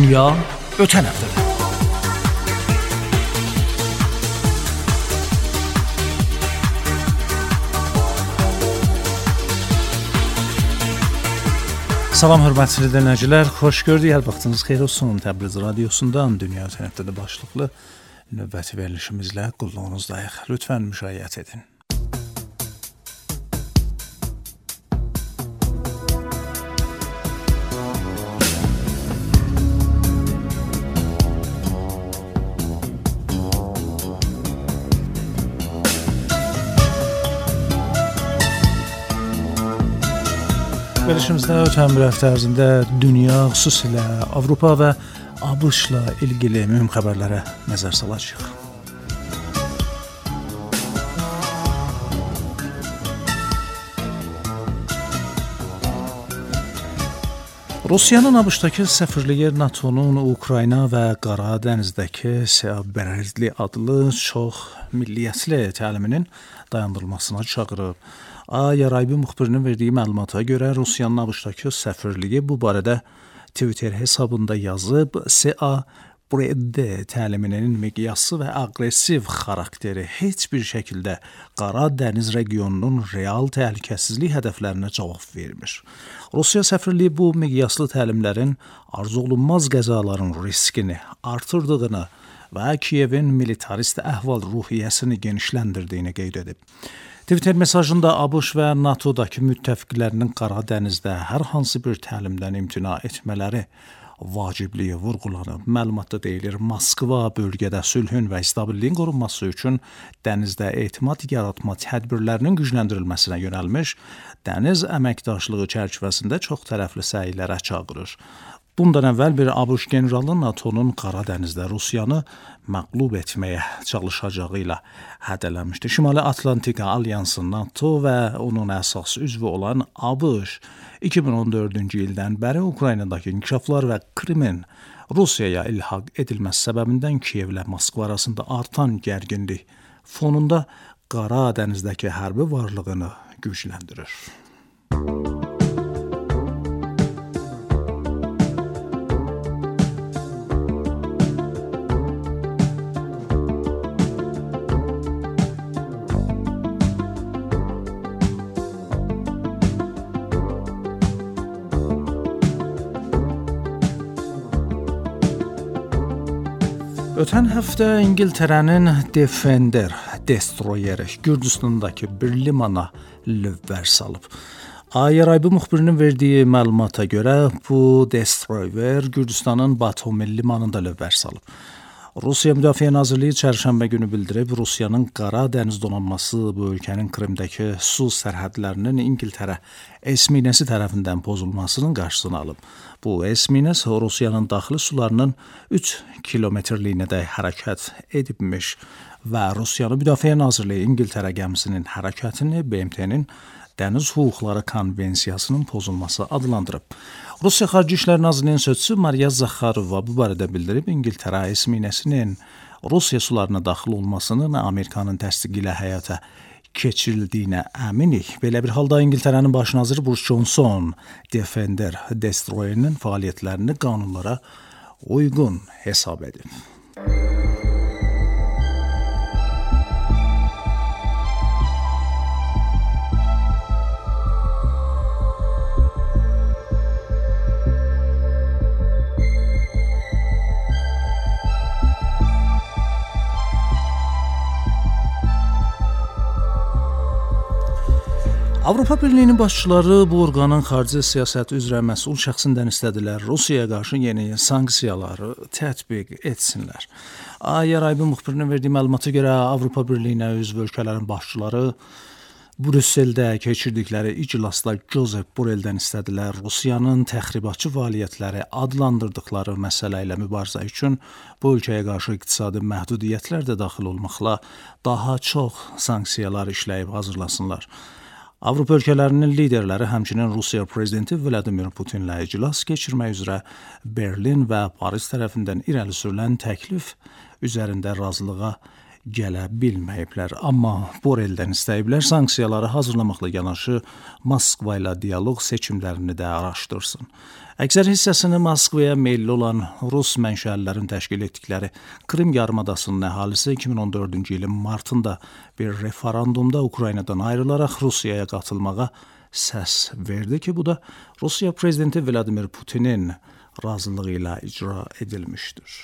Dünya ötən həftədə. Salam hörmətli dinləyicilər, xoş gördük. Hər vaxtınız xeyir olsun. Təbriz radiosundan Dünya ötən həftədə başlıqlı növbəti verilişimizlə qulluğunuzdayıq. Lütfən müşayiət edin. Verilişimizdə ötən bir həftə ərzində dünya, xüsusilə Avropa və ABŞ-la ilgili mühüm xəbərlərə nəzər salacağıq. Rusiyanın ABŞ-dakı səfirliyi NATO-nun Ukrayna və Qara dənizdəki Seaberli adlı çox milliyyətli təliminin dayandırılmasına çağırıb. Yaraybi müxbirinin verdiyi məlumata görə Rusiyanın ABŞ-dakı səfirliyi bu barədə Twitter hesabında yazıb, Seaberli təliminin miqyası və aqressiv xarakteri heç bir şəkildə Qara dəniz regionunun real təhlükəsizlik hədəflərinə cavab vermir. Rusiya səfirliyi bu miqyaslı təlimlərin arzuolunmaz qəzaların riskini artırdığını və Kiyevin militarist əhval-ruhiyyəsini genişləndirdiyini qeyd edib. Twitter mesajında ABŞ və NATO-dakı müttəfiqlərinin Qara dənizdə hər hansı bir təlimdən imtina etmələri vacibliyi vurğulanıb. Məlumatda deyilir, Moskva bölgədə sülhün və stabilliyin qorunması üçün dənizdə etimad yaratma tədbirlərinin gücləndirilməsinə yönəlmiş dəniz əməkdaşlığı çərçivəsində çox tərəfli səylərə çağırır. Bundan əvvəl bir ABŞ generalı NATO-nun Qara dənizdə Rusiyanı məğlub etməyə çalışacağı ilə hədələmişdi. Şimali Atlantika Alyansı NATO və onun əsas üzvü olan ABŞ 2014-cü ildən bəri Ukraynadakı inkişaflar və Krimin Rusiyaya ilhaq edilməsi səbəbindən Kiyevlə Moskva arasında artan gərginlik fonunda Qara dənizdəki hərbi varlığını gücləndirir. Ötən həftə İngiltərənin Defender destroyeri Gürcüstandakı bir limana lövbər salıb. Yaraybi müxbirinin verdiyi məlumata görə bu destroyer Gürcüstanın Batumil limanında lövbər salıb. Rusiya Müdafiə Nazirliyi çərşənbə günü bildirib, Rusiyanın Qara dəniz donanması bu ölkənin Krimdəki su sərhədlərinin İngiltərə S-minəsi tərəfindən pozulmasının qarşısını alıb. Bu S-minəs Rusiyanın daxili sularının 3 kilometrliyinədək hərəkət edibmiş və Rusiyanın Müdafiə Nazirliyi İngiltərə gəmisinin hərəkətini BMT-nin Dəniz Hüquqları Konvensiyasının pozulması adlandırıb. Rusiya Xarici İşlər Nazirliyinin sözçüsü Mariya Zakharova bu barədə bildirib, İngiltərə S-minəsinin Rusiya sularına daxil olmasının Amerikanın təsdiqi ilə həyata keçirildiyinə əminik. Belə bir halda İngiltərənin baş naziri Boris Johnson Defender destroyerinin fəaliyyətlərini qanunlara uyğun hesab edib. Avropa Birliyinin başçıları bu orqanın xarici siyasət üzrə məsul şəxsindən istədilər Rusiyaya qarşı yeni sanksiyaları tətbiq etsinlər. Yaraybi müxbirinin verdiyi məlumata görə Avropa Birliyinə üzv ölkələrin başçıları Brüsseldə keçirdikləri iclasda Josep Borrelldən istədilər Rusiyanın təxribatçı fəaliyyətləri adlandırdıqları məsələ ilə mübarizə üçün bu ölkəyə qarşı iqtisadi məhdudiyyətlər də daxil olmaqla daha çox sanksiyalar işləyib hazırlasınlar. Avropa ölkələrinin liderləri həmçinin Rusiya prezidenti Vladimir Putinlə iclas keçirmək üzrə Berlin və Paris tərəfindən irəli sürülən təklif üzərində razılığa gələ bilməyiblər. Amma Boreldən istəyiblər sanksiyaları hazırlamaqla yanaşı Moskva ilə dialoq seçimlərini də araşdırsın. Əksər hissəsini Moskvaya meyilli olan Rus mənşəlilərin təşkil etdikləri Krım yarımadasının əhalisi 2014-cü ilin martında bir referendumda Ukraynadan ayrılaraq Rusiyaya qatılmağa səs verdi ki, bu da Rusiya prezidenti Vladimir Putinin razılığı ilə icra edilmişdir.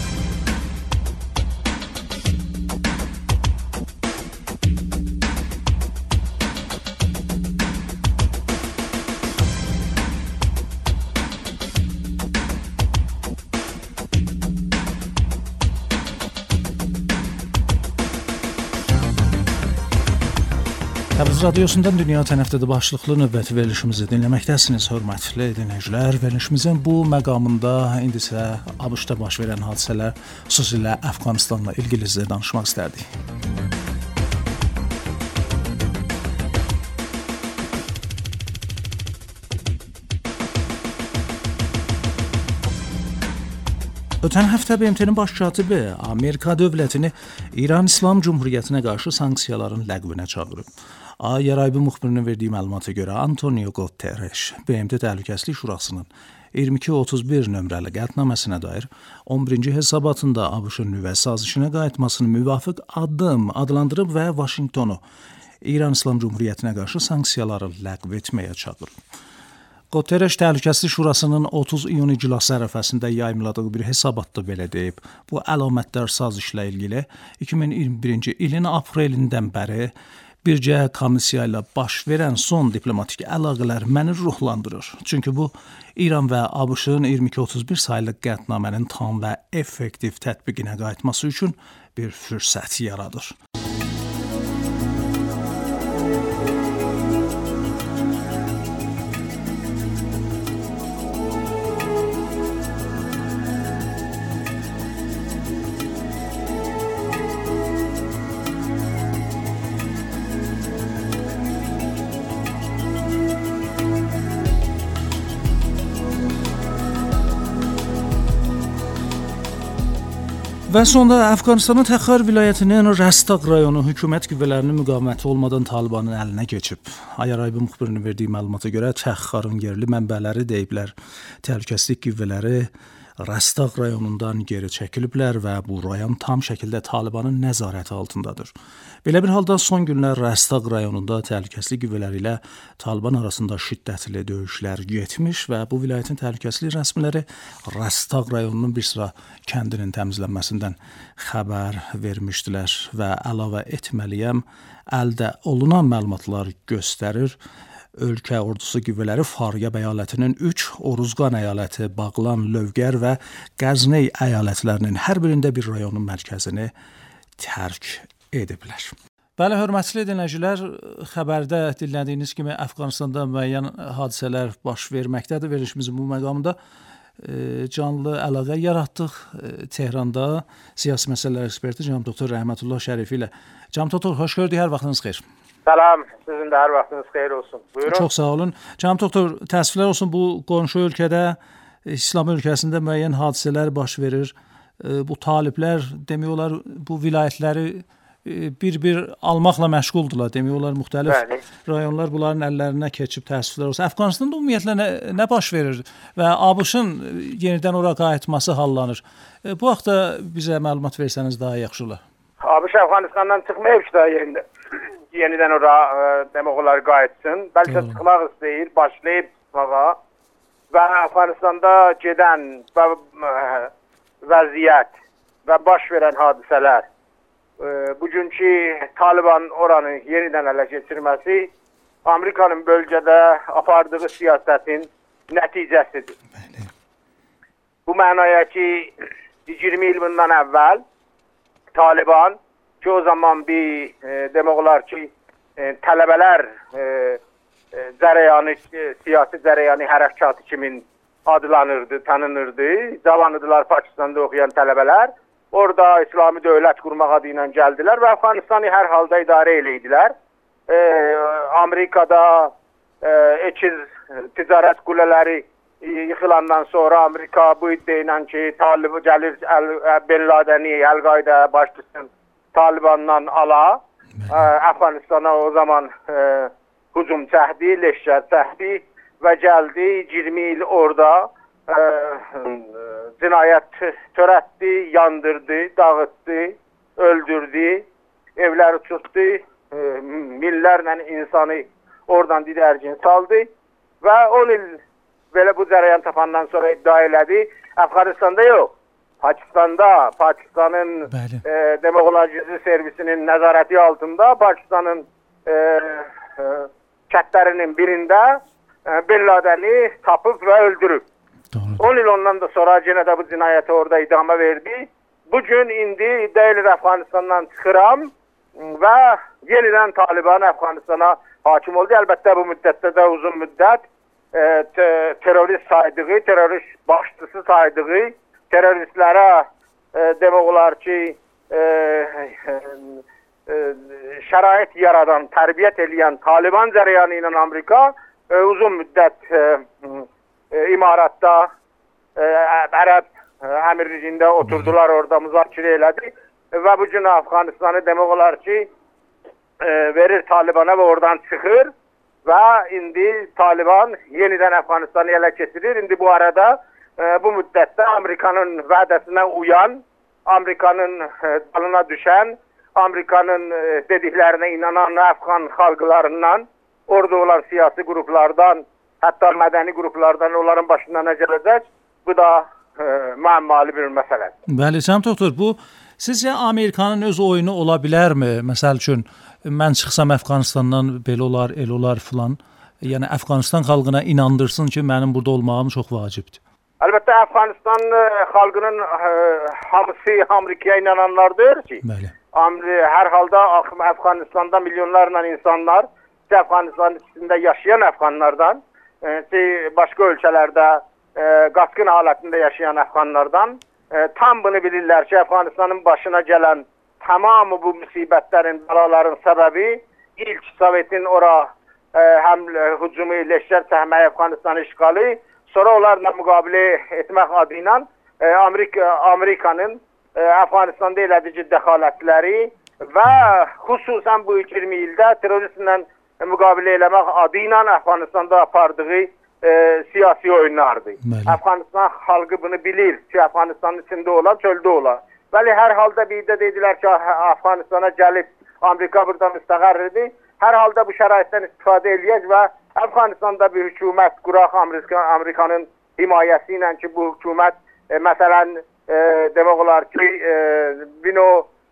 Təbriz radiosundan Dünya Tənəffüsü başlıqlı növbəti verilişimizi dinləməkdəsiniz, hörmətli dinləyicilər. Verilişimizin bu məqamında indi isə ABŞ-da baş verən hadisələr, xüsusilə Əfqanistanla ilgili sizə danışmaq istərdik. Ötən həftə BMT-nin baş katibi Amerika dövlətini İran İslam Cümhuriyyətinə qarşı sanksiyaların ləğvinə çağırıb. Yaraybi müxbirinin verdiyi məlumata görə Antonio Guterres BMT Təhlükəsizlik Şurasının 2231 nömrəli qətnaməsinə dair 11-ci hesabatında ABŞ-ın nüvə sazişinə qayıtmasını müvafiq addım adlandırıb və Vaşinqtonu İran İslam Cümhuriyyətinə qarşı sanksiyaları ləğv etməyə çağırıb. Guterres Təhlükəsizlik Şurasının 30 iyun iclası ərəfəsində yayımladığı bir hesabatda belə deyib. Bu əlamətdar sazişlə ilgili 2021-ci ilin aprelindən bəri bircə komissiya ilə baş verən son diplomatik əlaqələr məni ruhlandırır. Çünki bu, İran və ABŞ-ın 2231 saylı qətnamənin tam və effektiv tətbiqinə qayıtması üçün bir fürsət yaradır. Və sonda Əfqanistanın Təxar vilayətinin Rəstaq rayonu hökumət qüvvələrinin müqaviməti olmadan Talibanın əlinə keçib. Yaraybi müxbirinin verdiyi məlumata görə Təxarın yerli mənbələri deyiblər, təhlükəsizlik qüvvələri Rəstaq rayonundan geri çəkiliblər və bu rayon tam şəkildə Talibanın nəzarəti altındadır. Belə bir halda son günlər Rəstaq rayonunda təhlükəsizlik qüvvələri ilə Taliban arasında şiddətli döyüşlər getmiş və bu vilayətin təhlükəsizlik rəsmiləri Rəstaq rayonunun bir sıra kəndinin təmizlənməsindən xəbər vermişdilər və əlavə etməliyəm, əldə olunan məlumatlar göstərir. Ölkə ordusu qüvvələri Faryab əyalətinin 3, Oruzqan əyaləti, Bağlan, Lövgər və Qəzney əyalətlərinin hər birində bir rayonun mərkəzini tərk ediblər. Bəli, hörmətli dinləyicilər, xəbərdə dinlədiyiniz kimi Əfqanistanda müəyyən hadisələr baş verməkdədir. Verilişimizin bu məqamında canlı əlaqə yaratdıq. Tehranda siyasi məsələlər eksperti cənab doktor Rəhmətullah Şərifi ilə. Cənab doktor, xoş gördük, hər vaxtınız xeyir. Salam, sizin də hər vaxtınız xeyir olsun. Buyurun. Çox sağ olun. Cənab doktor, təəssüflər olsun, bu qonşu ölkədə, İslam ölkəsində müəyyən hadisələr baş verir. Bu taliblər, demək olar, bu vilayətləri bir-bir almaqla məşğuldurlar. Demək olar, müxtəlif rayonlar bunların əllərinə keçib, təəssüflər olsun. Əfqanistanda ümumiyyətlə nə baş verir və ABŞ-ın yenidən ora qayıtması hallanır. Bu haqda bizə məlumat versəniz daha yaxşı olar. ABŞ Əfqanistandan çıxmayıb ki, yenidən ora demək olar qayıtsın. Bəlkə çıxmaq istəyir, başlayıb çıxmağa və Əfqanistanda gedən vəziyyət və baş verən hadisələr, bugünkü Taliban oranı yenidən ələ keçirməsi Amerikanın bölgədə apardığı siyasətin nəticəsidir. Bəli. Bu mənaya ki, 20 il bundan əvvəl Taliban ki, o zaman bir demək olar ki, tələbələr cərəyanı, siyasi cərəyanı hərəkatı kimi adlanırdı, tanınırdı. Cavanıdılar Pakistanda oxuyan tələbələr. Orada İslami dövlət qurmaq adı ilə gəldilər və Əfqanistanı hər halda idarə eləydilər. Amerikada ekiz ticarət qulələri yıxılandan sonra Amerika bu iddia ilə ki, Talib gəlir Bin Ladeni, Əl-Qayda başlasın Talibandan ala. Afganistana o zaman hücum çəkdi, leşkər çəkdi və gəldi 20 il orada cinayət törətdi, yandırdı, dağıtdı, öldürdü, evləri tutdu, millərlə insanı oradan didərgin saldı və 10 il belə bu cərəyan tapandan sonra iddia elədi. Afganistanda yox, Pakistan'da, Pakistan'ın demək olar gizli servisinin nəzarəti altında Pakistan'ın kətlərinin birində Bin Laden'i tapıb və öldürüb. 10 il ondan da sonra yenə də bu cinayəti orada idama verdi. Bugün indi deyilir Afganistan'dan çıxıram və yenidən Taliban Afganistana hakim oldu. Əlbəttə bu müddətdə də uzun müddət terörist saydığı, terörist başçısı saydığı, teröristlərə demək olar ki şərait yaradan, tərbiyyət eləyən Taliban cərəyanı ilə Amerika uzun müddət İmaratda Ərəb əmirliyində oturdular, orada müzakirə elədi və bu gün Afganistanı demək olar ki verir Talibana və oradan çıxır və indi Taliban yenidən Afganistanı ələ keçirir. İndi bu arada bu müddətdə Amerikanın vədəsinə uyan, Amerikanın dalına düşən, Amerikanın dediklərinə inanan Afgan xalqlarından, orada olan siyasi qruplardan, hətta mədəni qruplardan onların başına nə gələcək? Bu da müəmmalı bir məsələdir. Bəli, Cənab doktor, bu sizcə Amerikanın öz oyunu ola bilərmi? Məsəl üçün, mən çıxsam Əfqanistandan belə olar, el olar filan. Yəni, Əfqanistan xalqına inandırsın ki, mənim burada olmağım çox vacibdir. Əlbəttə, Əfqanistan xalqının hamısı Amerikaya inananlardır ki, bəli. Hər halda Əfqanistanda milyonlarla insanlar, Əfqanistanın içində yaşayan Əfqanlardan, başqa ölkələrdə qaçqın halətində yaşayan Əfqanlardan tam bunu bilirlər ki, Əfqanistanın başına gələn tamamı bu müsibətlərin, bəlaların səbəbi ilk Sovetin ora həm hücumu, leşkər çəkməyi, Əfqanistanı işğalı, sonra onlarla müqabilə etmək adı ilə Amerikanın Əfqanistanda elədici dəxalətləri və xüsusən bu 20 ildə teröristlə müqabilə eləmək adı ilə Əfqanistanda apardığı siyasi oyunlardır. Əfqanistan xalqı bunu bilir ki, Əfqanistanın içində olar, çöldə olar. Bəli, hər halda bir də dedilər ki, Əfqanistana gəlib Amerika burada müstəqərridir. Hər halda bu şəraitdən istifadə eləyək və Əfqanistanda bir hökumət quraq Amerikanın himayəsi ilə ki, bu hökumət məsələn demək olar ki, bino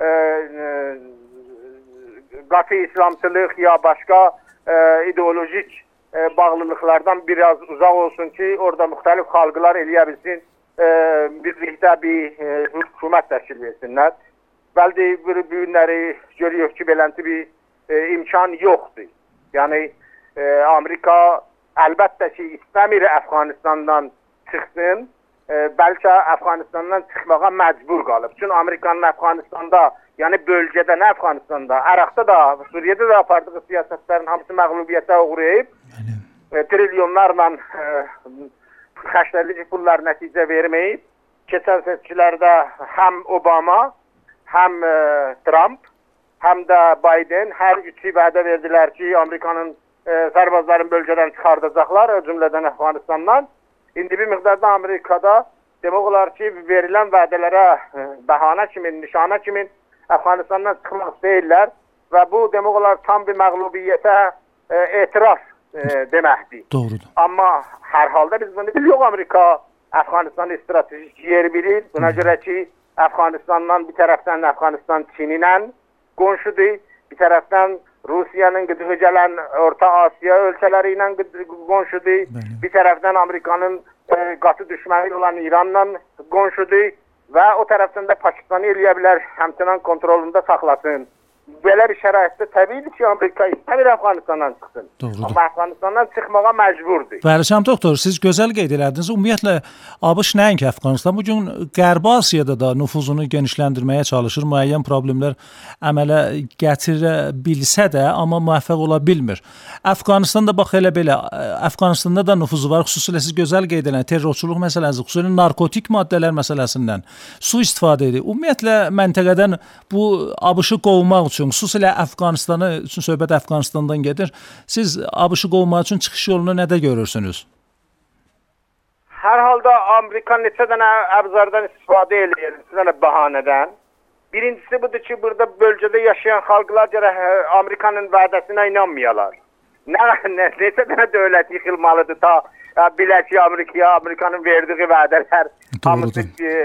qatı İslamçılıq ya başqa ideolojik bağlılıqlardan biraz uzaq olsun ki, orada müxtəlif xalqlar eləyə bilsin, birlikdə bir hökumət təşkil etsinlər. Bəlkə bu günləri görüyoruz ki, beləncə bir imkan yoxdur. Yəni, Amerika əlbəttə ki, istəmir Əfqanistandan çıxsın, bəlkə Əfqanistandan çıxmağa məcbur qalıb. Çünki Amerikanın Əfqanistanda, yəni bölgədə, nə Əfqanistanda, Əraqda da, Suriyədə də apardığı siyasətlərin hamısı məğlubiyyətə uğrayıb, trilyonlarla xərclədici pullar nəticə verməyib. Keçən seçkilərdə həm Obama, həm Trump, həm də Biden hər üçü vədə verdilər ki, Amerikanın sərbazların bölgədən çıxardacaqlar, cümlədən Əfqanistandan. İndi bir miqdarda Amerikada demək olar ki, verilən vədələrə bəhanə kimi, nişana kimi Əfqanistandan çıxmaq deyirlər və bu demək olar tam bir məğlubiyyətə etiraz deməkdir. Doğrudur. Amma hər halda biz bunu bilirik, Amerika Əfqanistanın stratejik yeri bilir. Buna görə ki, Əfqanistandan bir tərəfdən Əfqanistan Çinlə qonşudur, bir tərəfdən Rusiyanın qıdığı gələn Orta Asiya ölkələri ilə qonşudur, bir tərəfdən Amerikanın qatı düşməni olan İranla qonşudur və o tərəfdən də Pakistanı eləyə bilər, həmçinin kontrolunda saxlasın. belə bir şəraitdə təbiidir ki, Amerika istəmir Əfqanistandan çıxsın. Doğrudur. Amma Əfqanistandan çıxmağa məcburdur. Bəli, cənab doktor, siz gözəl qeyd elədiniz. Ümumiyyətlə ABŞ nəinki Əfqanistan, bu gün Qərbi Asiyada da nüfuzunu genişləndirməyə çalışır. Müəyyən problemlər əmələ gətirə bilsə də, amma müvəffəq ola bilmir. Əfqanistanda bax elə belə, Əfqanistanda da nüfuzu var. Xüsusilə siz gözəl qeyd elədiniz, terrorçuluq məsələsi, xüsusilə narkotik maddələr məsələsindən sui-istifadə edir. Ümumiyyətlə məntəqədən bu ABŞ-ı qovmaq üçün, xüsusilə Əfqanistanı üçün söhbət Əfqanistandan gedir. Siz ABŞ-ı qovmaq üçün çıxış yolunu nədə görürsünüz? Hər halda Amerika neçə dənə əbzardan istifadə edir, neçə dənə bəhanədən. Birincisi budur ki, burada bölgədə yaşayan xalqlar gərək Amerikanın vədəsinə inanmayalar. Neçə dənə dövlət yıxılmalıdır ta bilək ki, Amerikanın verdiyi vədələr hamısı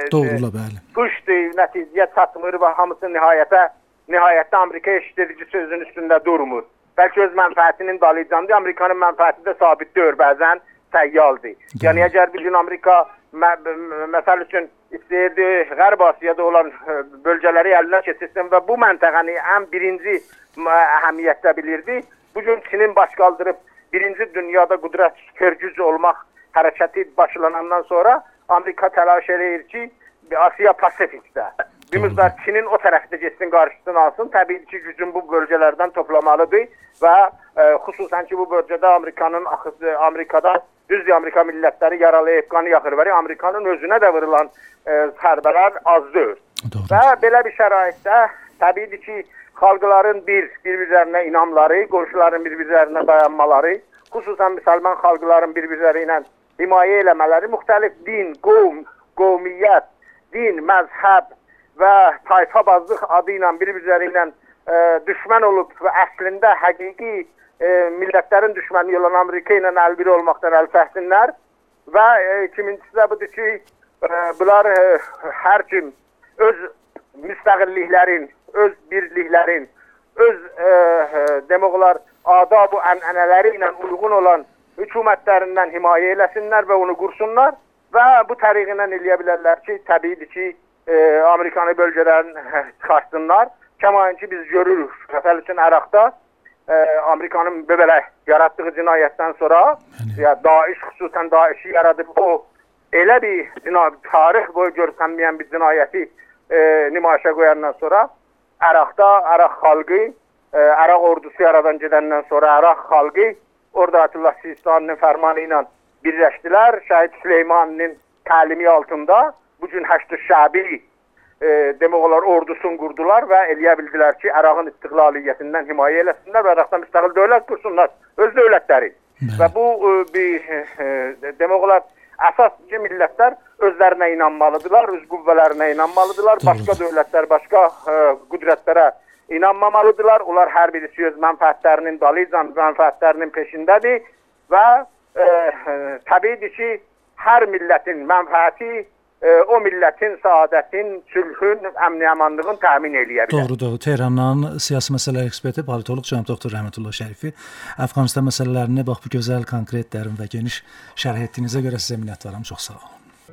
quşdur, nəticəyə çatmır və hamısı nihayətdə Amerika eşidici sözün üstündə durmur. Bəlkə öz mənfəətinin dalıcandır, Amerikanın mənfəəti də sabit deyil, bəzən səyyaldır. Yəni, əgər bir gün Amerika məsəl üçün istəyirdi Qərb Asiyada olan bölgələri əlinə keçirsin və bu məntəqəni ən birinci əhəmiyyətdə bilirdi, bu gün Çinin baş qaldırıb birinci dünyada qüdrət süpergüc olmaq hərəkəti başlanandan sonra Amerika təlaş edir ki, Asiya Pasifikdə bir müddət Çinin o tərəfdə getsin, qarşısını alsın. Təbii ki, gücün bu bölgələrdən toplamalıdır və xüsusən ki, bu bölgədə Amerikada düzdür, Amerika millətləri yaralayıb qanı yaxır var. Amerikanın özünə də vurulan zərbələr azdır. Və belə bir şəraitdə təbii ki, xalqların bir-birlərinə inamları, qonşuların bir-birlərinə dayanmaları, xüsusən müsəlman xalqların bir-birləri ilə himayə eləmələri, müxtəlif din, qovmiyyət, din, məzhəb və tayfabazlıq adı ilə bir-birləri ilə düşmən olub və əslində həqiqi millətlərin düşməni olan Amerika ilə əlbiri olmaqdan əl çəksinlər və ikincisi də budur ki, bunlar hər kim öz müstəqilliklərin, öz birliklərin, öz demək olar adab-ı ənənələri ilə uyğun olan hökumətlərindən himayə eləsinlər və onu qursunlar və bu təriqlə eləyə bilərlər ki, təbiidir ki, Amerikanı bölgədən çıxartsınlar. Kəmayın ki, biz görürük, məsəl üçün Əraqda Amerikanın belə yaratdığı cinayətdən sonra Daesh, xüsusən Daeshi yaradıb o elə bir tarix boyu görsənməyən bir cinayəti nümayişə qoyandan sonra Əraqda Əraq xalqı, Əraq ordusu yaradan gedəndən sonra Əraq xalqı orada Ayətullah Sistaninin fərmanı ilə birləşdilər. Şəhid Süleymaninin təlimi altında bugün Həşd-ü Şəbi demək olar ordusunu qurdular və eləyə bildilər ki, Əraqın istiqlaliyyətindən himayə eləsinlər və Əraqdan müstəqil dövlət qursunlar, öz dövlətləri. Və bu demək olar əsas ki, millətlər özlərinə inanmalıdırlar, öz qüvvələrinə inanmalıdırlar, başqa dövlətlər, başqa qüdrətlərə inanmamalıdırlar. Onlar hər birisi öz mənfəətlərinin dalıcan, mənfəətlərinin peşindədir və təbiidir ki, hər millətin mənfəəti o millətin səadətin, sülhün, əmni-əmanlığın təmin eləyə bilər. Doğrudur. Tehrandan siyasi məsələlər eksperti, politoloq cənab doktor Rəhmətullah Şərifi Əfqanistan məsələlərini bax bu gözəl, konkret, dərin və geniş şərh etdiyinizə görə sizə minnətdaram. Çox sağ olun.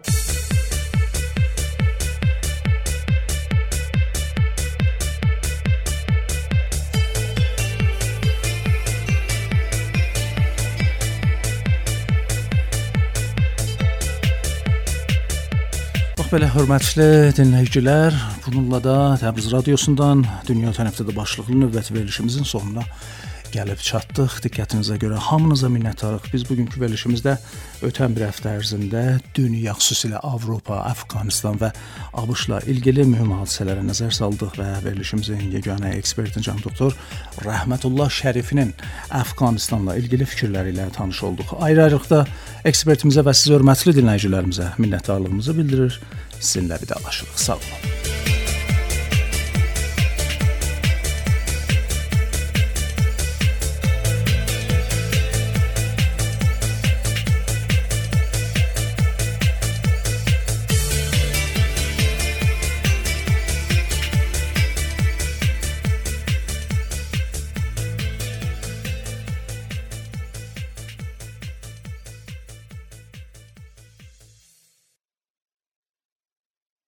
Belə hörmətli dinləyicilər, bununla da Təbriz radiosundan Dünya Tənəffüsü başlıqlı növbəti verilişimizin sonuna gəlib çatdıq. Diqqətinizə görə hamınıza minnətdarıq. Biz bugünkü verilişimizdə ötən bir həftə ərzində dünya, xüsusilə Avropa, Əfqanistan və ABŞ-la ilgili mühüm hadisələrə nəzər saldıq və verilişimizin yeganə eksperti cənab doktor Rəhmətullah Şərifinin Əfqanistanla ilgili fikirləri ilə tanış olduq. Ayrı-ayrılıqda ekspertimizə və siz hörmətli dinləyicilərimizə minnətdarlığımızı bildirir. Sizinlə vidalaşırıq. Sağ olun.